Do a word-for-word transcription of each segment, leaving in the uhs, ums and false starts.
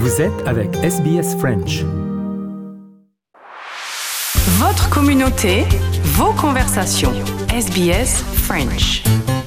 Vous êtes avec S B S French. Votre communauté, vos conversations. S B S French.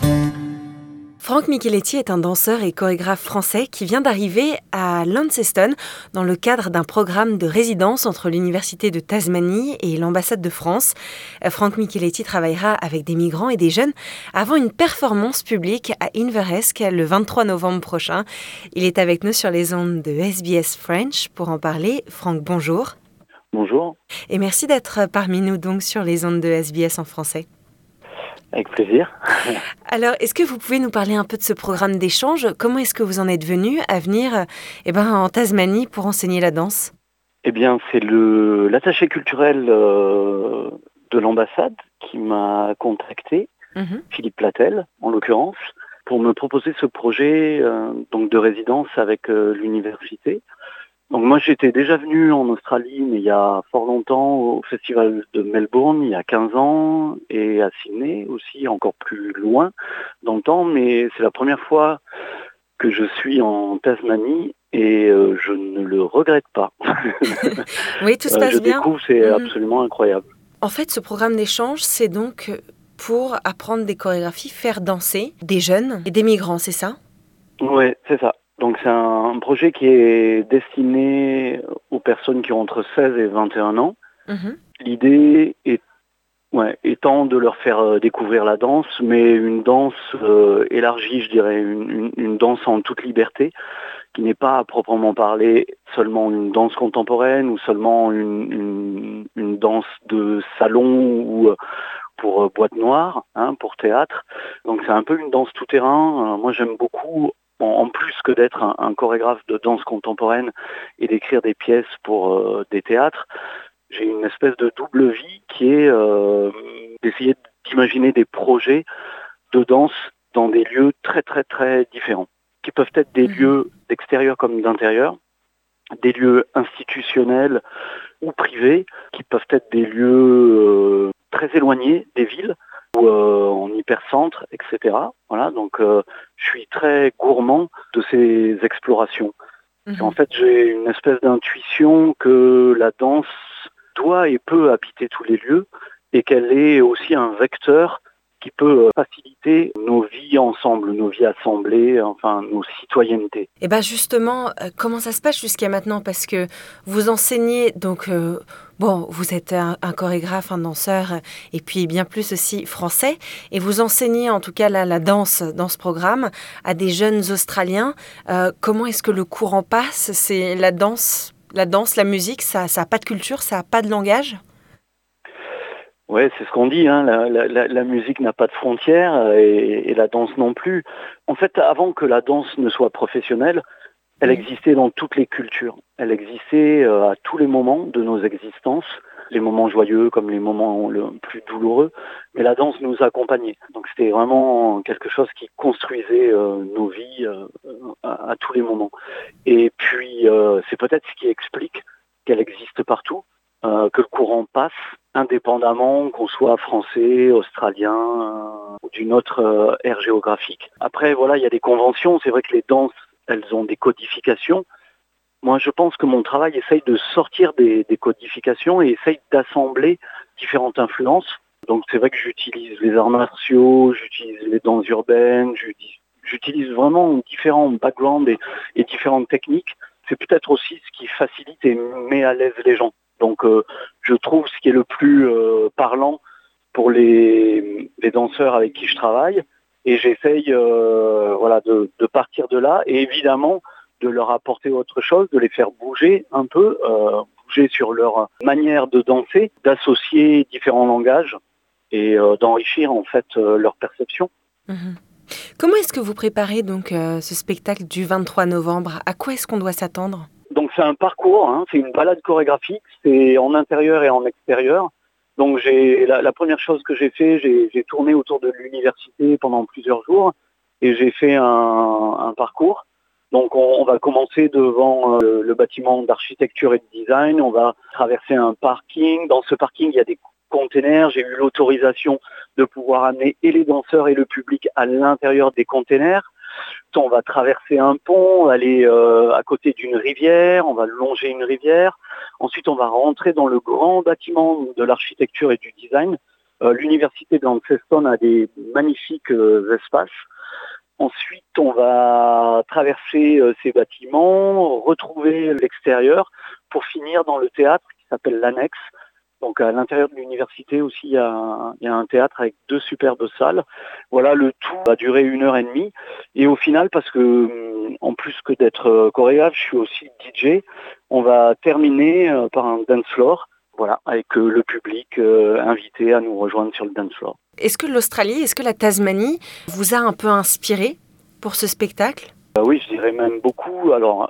Frank Micheletti est un danseur et chorégraphe français qui vient d'arriver à Launceston dans le cadre d'un programme de résidence entre l'Université de Tasmanie et l'ambassade de France. Frank Micheletti travaillera avec des migrants et des jeunes avant une performance publique à Inveresk le vingt-trois novembre prochain. Il est avec nous sur les ondes de S B S French pour en parler. Frank, bonjour. Bonjour. Et merci d'être parmi nous donc sur les ondes de S B S en français. Avec plaisir. Alors, est-ce que vous pouvez nous parler un peu de ce programme d'échange ? Comment est-ce que vous en êtes venu à venir eh ben, en Tasmanie pour enseigner la danse ? Eh bien, c'est le, l'attaché culturel euh, de l'ambassade qui m'a contacté, mm-hmm. Philippe Platel en l'occurrence, pour me proposer ce projet euh, donc de résidence avec euh, l'université. Donc moi j'étais déjà venu en Australie, mais il y a fort longtemps, au festival de Melbourne, il y a quinze ans, et à Sydney aussi, encore plus loin dans le temps, mais c'est la première fois que je suis en Tasmanie et euh, je ne le regrette pas. Oui, tout se passe euh, je bien. Je découvre, c'est mmh. absolument incroyable. En fait, ce programme d'échange, c'est donc pour apprendre des chorégraphies, faire danser des jeunes et des migrants, c'est ça ? Oui, c'est ça. Donc c'est un projet qui est destiné aux personnes qui ont entre seize et vingt et un ans. Mmh. L'idée est, ouais, étant de leur faire découvrir la danse, mais une danse euh, élargie, je dirais, une, une, une danse en toute liberté, qui n'est pas à proprement parler seulement une danse contemporaine ou seulement une, une, une danse de salon ou pour boîte noire, hein, pour théâtre. Donc c'est un peu une danse tout-terrain. Moi j'aime beaucoup. En plus que d'être un, un chorégraphe de danse contemporaine et d'écrire des pièces pour euh, des théâtres, j'ai une espèce de double vie qui est euh, d'essayer d'imaginer des projets de danse dans des lieux très très très différents, qui peuvent être des mmh. lieux d'extérieur comme d'intérieur, des lieux institutionnels ou privés, qui peuvent être des lieux euh, très éloignés des villes, ou euh, en hypercentre, et cetera. Voilà, donc euh, je suis très gourmand de ces explorations. Mmh. En fait, j'ai une espèce d'intuition que la danse doit et peut habiter tous les lieux et qu'elle est aussi un vecteur qui peut faciliter nos vies ensemble, nos vies assemblées, enfin nos citoyennetés. Et bien justement, euh, comment ça se passe jusqu'à maintenant ? Parce que vous enseignez, donc, euh, bon, vous êtes un, un chorégraphe, un danseur, et puis bien plus aussi français, et vous enseignez en tout cas la, la danse dans ce programme à des jeunes Australiens. Euh, comment est-ce que le courant passe ? C'est la danse, la danse, la musique, ça n'a pas de culture, ça n'a pas de langage ? Oui, c'est ce qu'on dit, hein. la, la, la musique n'a pas de frontières et, et la danse non plus. En fait, avant que la danse ne soit professionnelle, elle existait dans toutes les cultures. Elle existait euh, à tous les moments de nos existences, les moments joyeux comme les moments le plus douloureux, mais la danse nous accompagnait. Donc c'était vraiment quelque chose qui construisait euh, nos vies euh, à, à tous les moments. Et puis, euh, c'est peut-être ce qui explique qu'elle existe partout, euh, que le courant passe, indépendamment qu'on soit français, australien euh, ou d'une autre euh, aire géographique. Après, voilà, il y a des conventions. C'est vrai que les danses, elles ont des codifications. Moi, je pense que mon travail essaye de sortir des, des codifications et essaye d'assembler différentes influences. Donc, c'est vrai que j'utilise les arts martiaux, j'utilise les danses urbaines, j'utilise, j'utilise vraiment différents backgrounds et, et différentes techniques. C'est peut-être aussi ce qui facilite et met à l'aise les gens. Donc, euh, je trouve ce qui est le plus euh, parlant pour les, les danseurs avec qui je travaille, et j'essaye, euh, voilà, de, de partir de là, et évidemment de leur apporter autre chose, de les faire bouger un peu, euh, bouger sur leur manière de danser, d'associer différents langages et euh, d'enrichir en fait euh, leur perception. Mmh. Comment est-ce que vous préparez donc euh, ce spectacle du vingt-trois novembre ? À quoi est-ce qu'on doit s'attendre ? Donc c'est un parcours, hein, c'est une balade chorégraphique, c'est en intérieur et en extérieur. Donc j'ai la, la première chose que j'ai fait, j'ai, j'ai tourné autour de l'université pendant plusieurs jours et j'ai fait un, un parcours. Donc on, on va commencer devant euh, le bâtiment d'architecture et de design, on va traverser un parking. Dans ce parking, il y a des containers. J'ai eu l'autorisation de pouvoir amener et les danseurs et le public à l'intérieur des containers. On va traverser un pont, aller euh, à côté d'une rivière, on va longer une rivière. Ensuite, on va rentrer dans le grand bâtiment de l'architecture et du design. Euh, l'université de Launceston a des magnifiques euh, espaces. Ensuite, on va traverser euh, ces bâtiments, retrouver l'extérieur pour finir dans le théâtre qui s'appelle l'Annexe. Donc à l'intérieur de l'université aussi, il y a, il y a un théâtre avec deux superbes salles. Voilà, le tout va durer une heure et demie. Et au final, parce que en plus que d'être chorégraphe, je suis aussi D J, on va terminer par un dance floor, voilà, avec le public euh, invité à nous rejoindre sur le dance floor. Est-ce que l'Australie, est-ce que la Tasmanie vous a un peu inspiré pour ce spectacle ? Euh, oui, je dirais même beaucoup. Alors...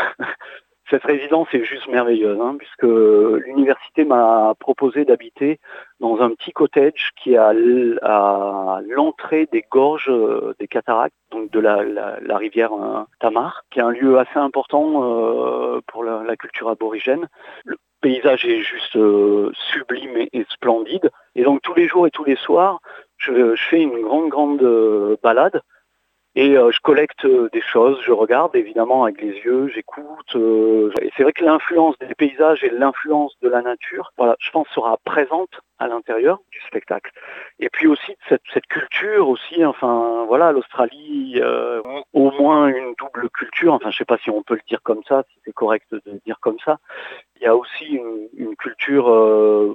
Cette résidence est juste merveilleuse, hein, puisque l'université m'a proposé d'habiter dans un petit cottage qui est à, l- à l'entrée des gorges euh, des cataractes, donc de la, la, la rivière euh, Tamar, qui est un lieu assez important euh, pour la, la culture aborigène. Le paysage est juste euh, sublime et, et splendide. Et donc tous les jours et tous les soirs, je, je fais une grande, grande euh, balade. Et euh, je collecte euh, des choses, je regarde évidemment avec les yeux, j'écoute. Euh, et c'est vrai que l'influence des paysages et l'influence de la nature, voilà, je pense sera présente à l'intérieur du spectacle. Et puis aussi cette, cette culture aussi, enfin voilà, l'Australie, euh, au moins une double culture. Enfin, je sais pas si on peut le dire comme ça, si c'est correct de le dire comme ça. Il y a aussi une, une culture euh,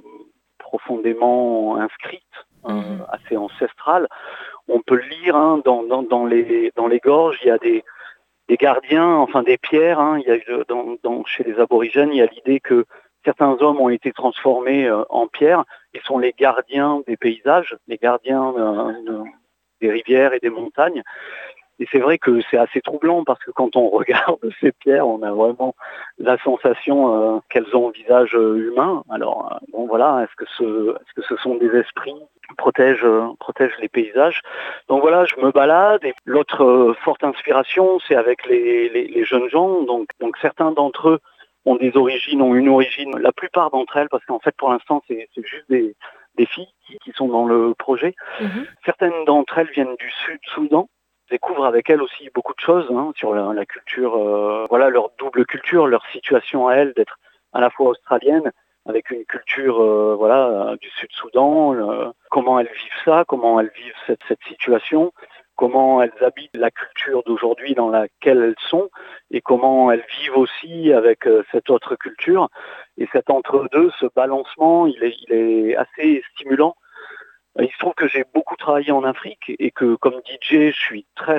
profondément inscrite, euh, Mhm. assez ancestrale. On peut le lire hein, dans, dans, dans, les, dans les gorges, il y a des, des gardiens, enfin des pierres. Hein, il y a, dans, dans, chez les aborigènes, il y a l'idée que certains hommes ont été transformés euh, en pierre et sont les gardiens des paysages, les gardiens euh, de, des rivières et des montagnes. Et c'est vrai que c'est assez troublant parce que quand on regarde ces pierres, on a vraiment la sensation euh, qu'elles ont un visage humain. Alors, euh, bon voilà, est-ce que ce, est-ce que ce sont des esprits qui protègent, euh, protègent les paysages? Donc voilà, je me balade. Et l'autre euh, forte inspiration, c'est avec les, les, les jeunes gens. Donc, donc certains d'entre eux ont des origines, ont une origine, la plupart d'entre elles, parce qu'en fait pour l'instant c'est, c'est juste des, des filles qui, qui sont dans le projet. Mhm. Certaines d'entre elles viennent du Sud-Soudan. Découvre avec elles aussi beaucoup de choses hein, sur la, la culture, euh, voilà leur double culture, leur situation à elles d'être à la fois australienne avec une culture euh, voilà euh, du Sud-Soudan, euh, comment elles vivent ça, comment elles vivent cette, cette situation, comment elles habitent la culture d'aujourd'hui dans laquelle elles sont et comment elles vivent aussi avec euh, cette autre culture. Et cet entre-deux, ce balancement, il est, il est assez stimulant. Il se trouve que j'ai beaucoup travaillé en Afrique et que comme D J, je suis très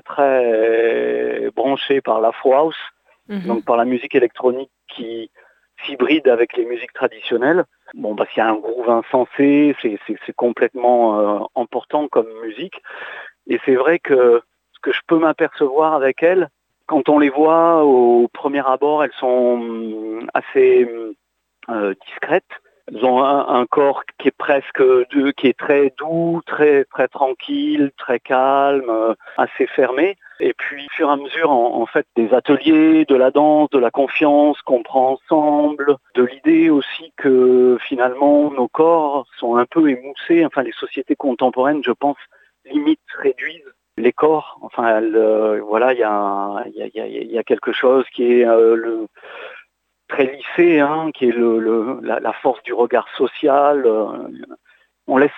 très branché par l'Afro House, Mhm. donc par la musique électronique qui s'hybride avec les musiques traditionnelles. Bon, parce qu'il y a un groove insensé, c'est, c'est, c'est complètement euh, important comme musique. Et c'est vrai que ce que je peux m'apercevoir avec elles, quand on les voit au premier abord, elles sont assez euh, discrètes. Elles ont un, un corps qui est presque, de, qui est très doux, très très tranquille, très calme, euh, assez fermé. Et puis, au fur et à mesure, en, en fait, des ateliers, de la danse, de la confiance qu'on prend ensemble, de l'idée aussi que finalement nos corps sont un peu émoussés. Enfin, les sociétés contemporaines, je pense, limite réduisent les corps. Enfin, elles, euh, voilà, il y a, il y a, il y a quelque chose qui est euh, le très lissé, hein, qui est le, le, la, la force du regard social. Euh, on laisse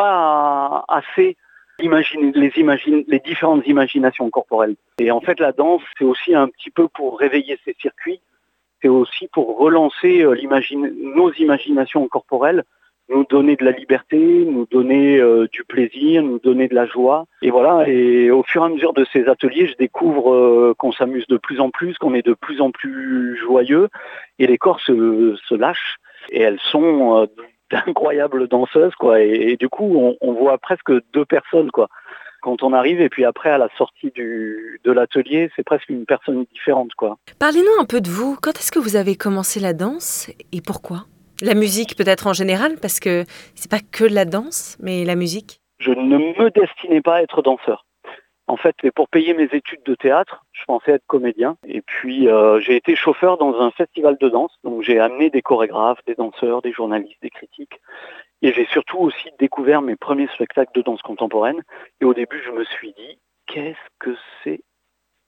pas assez imaginer les, imagine, les différentes imaginations corporelles. Et en fait, la danse, c'est aussi un petit peu pour réveiller ces circuits, c'est aussi pour relancer euh, l'imagine, nos imaginations corporelles, nous donner de la liberté, nous donner euh, du plaisir, nous donner de la joie. Et voilà, et au fur et à mesure de ces ateliers, je découvre euh, qu'on s'amuse de plus en plus, qu'on est de plus en plus joyeux, et les corps se, se lâchent, et elles sont euh, d'incroyables danseuses, quoi. Et, et du coup, on, on voit presque deux personnes, quoi. Quand on arrive, et puis après, à la sortie du, de l'atelier, c'est presque une personne différente, quoi. Parlez-nous un peu de vous. Quand est-ce que vous avez commencé la danse et pourquoi ? La musique peut-être en général, parce que c'est pas que la danse, mais la musique. Je ne me destinais pas à être danseur. En fait, c'est pour payer mes études de théâtre, je pensais être comédien. Et puis, euh, j'ai été chauffeur dans un festival de danse. Donc, j'ai amené des chorégraphes, des danseurs, des journalistes, des critiques. Et j'ai surtout aussi découvert mes premiers spectacles de danse contemporaine. Et au début, je me suis dit, qu'est-ce que c'est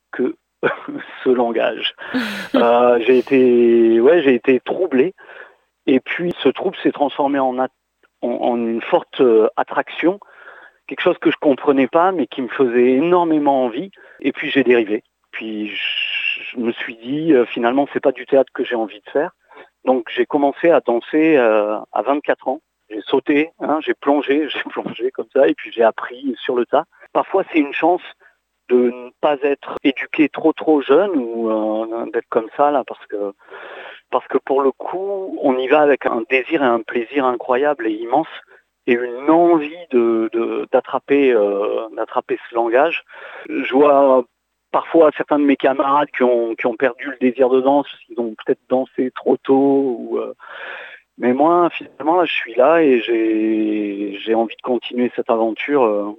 que ce langage. euh, j'ai été, ouais, j'ai été troublé. Et puis ce trouble s'est transformé en, at- en, en une forte euh, attraction, quelque chose que je comprenais pas, mais qui me faisait énormément envie. Et puis j'ai dérivé. Puis je, je me suis dit, euh, finalement, c'est pas du théâtre que j'ai envie de faire. Donc j'ai commencé à danser euh, à vingt-quatre ans. J'ai sauté, hein, j'ai plongé, j'ai plongé comme ça, et puis j'ai appris sur le tas. Parfois, c'est une chance de ne pas être éduqué trop trop jeune ou euh, d'être comme ça là, parce que parce que pour le coup, on y va avec un désir et un plaisir incroyable et immense, et une envie de, de d'attraper euh, d'attraper ce langage. Je vois parfois certains de mes camarades qui ont qui ont perdu le désir de danse, ils ont peut-être dansé trop tôt ou euh, mais moi finalement là, je suis là et j'ai j'ai envie de continuer cette aventure euh,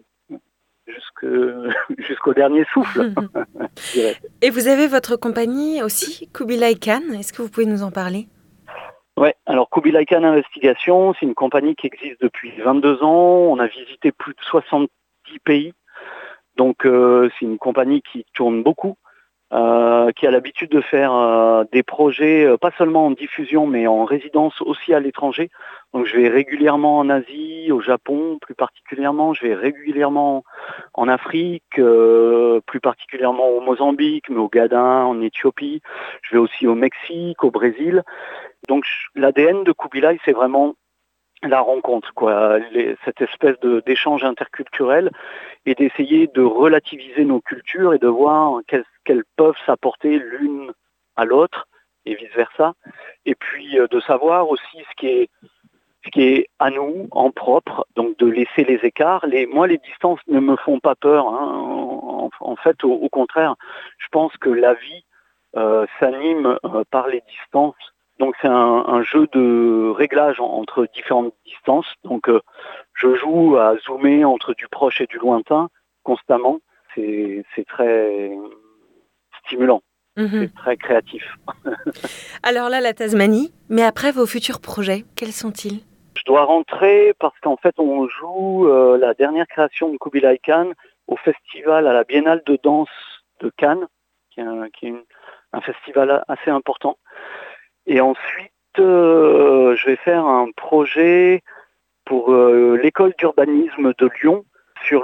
jusque jusqu'au dernier souffle. Je dirais. Et vous avez votre compagnie aussi, Kubilai Khan. Est-ce que vous pouvez nous en parler? Ouais, alors Kubilai Khan Investigation, c'est une compagnie qui existe depuis vingt-deux ans. On a visité plus de soixante-dix pays. Donc euh, c'est une compagnie qui tourne beaucoup, euh, qui a l'habitude de faire euh, des projets, euh, pas seulement en diffusion, mais en résidence aussi à l'étranger. Donc je vais régulièrement en Asie, au Japon plus particulièrement, je vais régulièrement en Afrique, euh, plus particulièrement au Mozambique, mais au Ghana, en Éthiopie. Je vais aussi au Mexique, au Brésil. Donc l'A D N de Kubilai, c'est vraiment la rencontre, quoi, Les, cette espèce de, d'échange interculturel et d'essayer de relativiser nos cultures et de voir qu'elles, qu'elles peuvent s'apporter l'une à l'autre et vice-versa. Et puis euh, de savoir aussi ce qui est ce qui est à nous en propre, donc de laisser les écarts. Les, moi, les distances ne me font pas peur. Hein. En, en fait, au, au contraire, je pense que la vie euh, s'anime euh, par les distances. Donc c'est un, un jeu de réglage entre différentes distances. Donc euh, je joue à zoomer entre du proche et du lointain constamment. C'est, c'est très stimulant, mmh. C'est très créatif. Alors là, la Tasmanie, mais après vos futurs projets, quels sont-ils? Je dois rentrer parce qu'en fait on joue euh, la dernière création de Kubilai Khan au festival, à la Biennale de danse de Cannes, qui est un, qui est une, un festival assez important. Et ensuite, euh, je vais faire un projet pour euh, l'école d'urbanisme de Lyon sur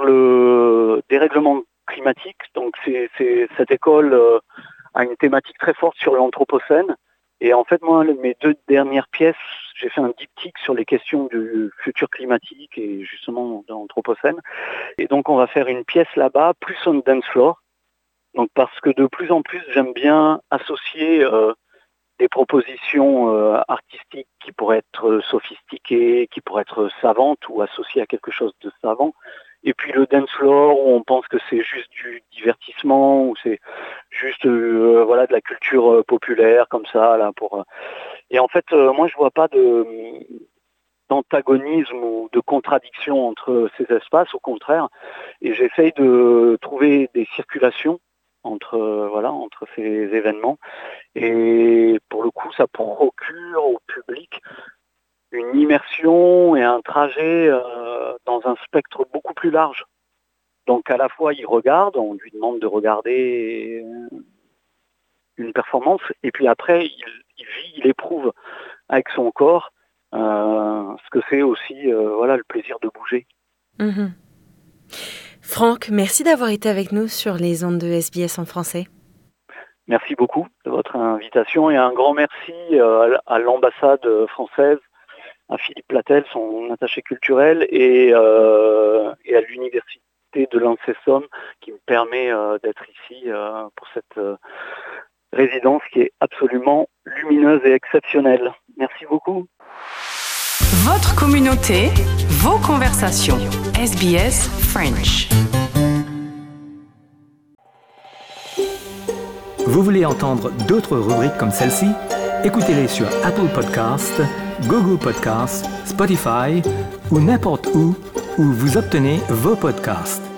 le dérèglement climatique. Donc, c'est, c'est, cette école euh, a une thématique très forte sur l'anthropocène. Et en fait, moi, mes deux dernières pièces, j'ai fait un diptyque sur les questions du futur climatique et justement de l'anthropocène. Et donc, on va faire une pièce là-bas, plus on dance floor. Donc, parce que de plus en plus, j'aime bien associer euh, des propositions euh, artistiques qui pourraient être sophistiquées, qui pourraient être savantes ou associées à quelque chose de savant. Et puis le dance floor, où on pense que c'est juste du divertissement, ou c'est juste euh, voilà, de la culture euh, populaire, comme ça. Là, pour... Et en fait, euh, moi, je vois pas de, d'antagonisme ou de contradiction entre ces espaces, au contraire. Et j'essaye de trouver des circulations entre euh, voilà entre ces événements, et pour le coup ça procure au public une immersion et un trajet euh, dans un spectre beaucoup plus large. Donc à la fois il regarde, on lui demande de regarder une performance, et puis après il, il vit, il éprouve avec son corps euh, ce que c'est aussi euh, voilà le plaisir de bouger. Mmh. Franck, merci d'avoir été avec nous sur les ondes de S B S en français. Merci beaucoup de votre invitation et un grand merci à l'ambassade française, à Philippe Platel, son attaché culturel, et, euh, et à l'université de Launceston qui me permet euh, d'être ici euh, pour cette euh, résidence qui est absolument lumineuse et exceptionnelle. Merci beaucoup. Votre communauté, vos conversations. S B S French. Vous voulez entendre d'autres rubriques comme celle-ci? Écoutez-les sur Apple Podcasts, Google Podcasts, Spotify ou n'importe où où vous obtenez vos podcasts.